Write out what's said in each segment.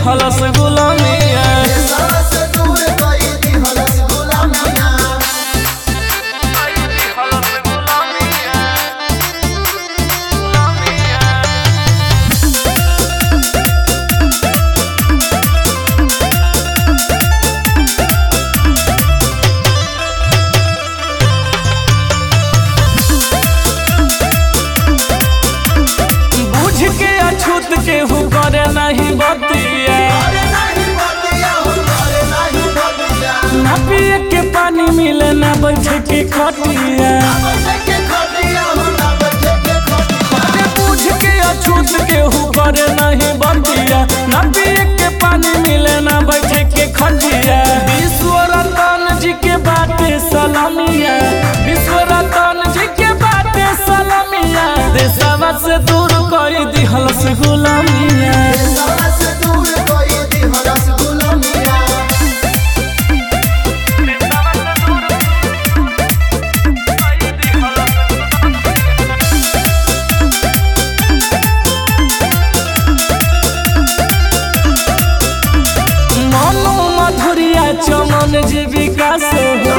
दिहलस गुलामिया केहू करे नहीं बतिया ना पिए के पानी मिले ना बैठे के खटिया पूछ के अछूत केहू करे नहीं बतिया ना पिए के पानी मिले ना बैठे के खटिया विश्व रतन जी के बाटे सलामिया विश्व रतन जी के बाटे सलामिया देशवा से दूर कोई दिहलस गुलामिया मनु मधुरिया चमन जी विकास हो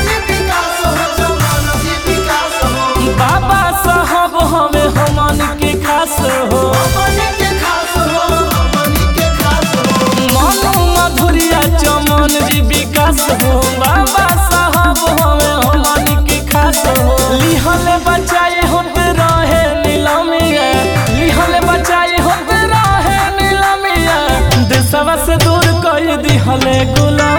बाबा साहब हमें हमन के खास हो मनु मधुरिया चमन जी विकास हो बाबा साहब हमें हमन के खास हो लिहल बचाए होते रहे नीलमिया लिहल बचाए होते रहे नीलमिया देशवा से दूर कर दिहले गुलाम।